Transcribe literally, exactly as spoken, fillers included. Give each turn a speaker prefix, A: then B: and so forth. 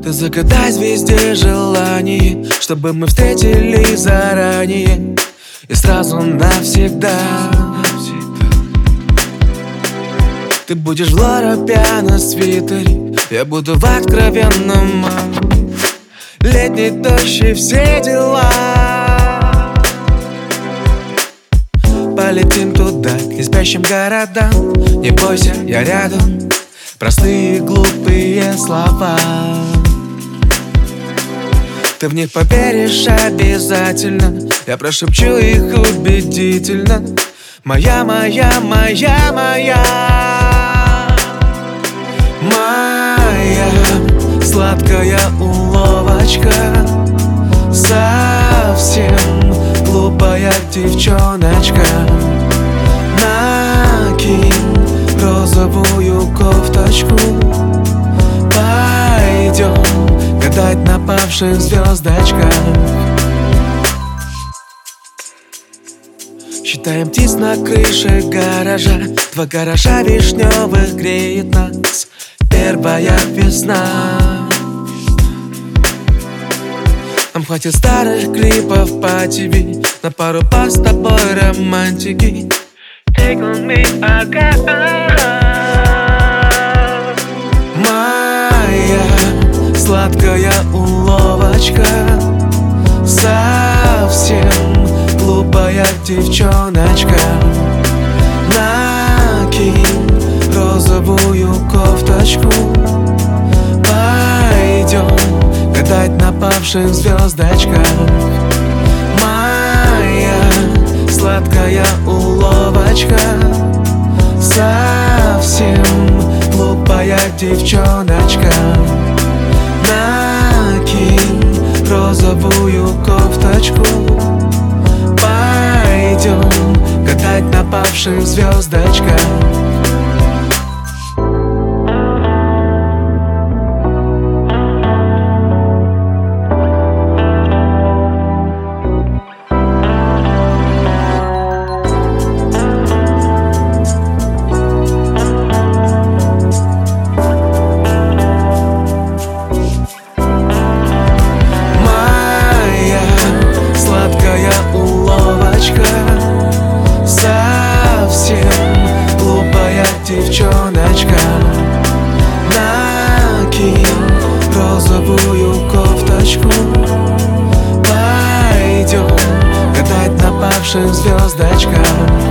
A: Ты загадай звезде желание, чтобы мы встретились заранее и сразу навсегда. Ты будешь в Лора Пиано свитере, я буду в откровенном летний дождь и все дела. Полетим туда, к неспящим городам. Не бойся, я рядом. Простые глупые слова, ты в них поверишь обязательно. Я прошепчу их убедительно. Моя, моя, моя, моя, моя сладкая уловочка. Совсем глупая девчоночка. Накинь розовую кофточку. Пойдем гадать на павших звездочках. Считаем птиц на крыше гаража. Два гаража вишневых греет нас первая весна. Нам хватит старых клипов по ТВ на пару пар с тобой романтики. Take on me, again. Моя сладкая уловочка. Совсем глупая девчоночка. Накинь розовую кофточку. Пойдем гадать на павших звездочках. Моя сладкая уловочка. Совсем глупая девчоночка. Накинь розовую кофточку. Пойдем гадать на павших звездочках. Девчоночка, накинь розовую кофточку. Пойдем гадать на павших звездочках.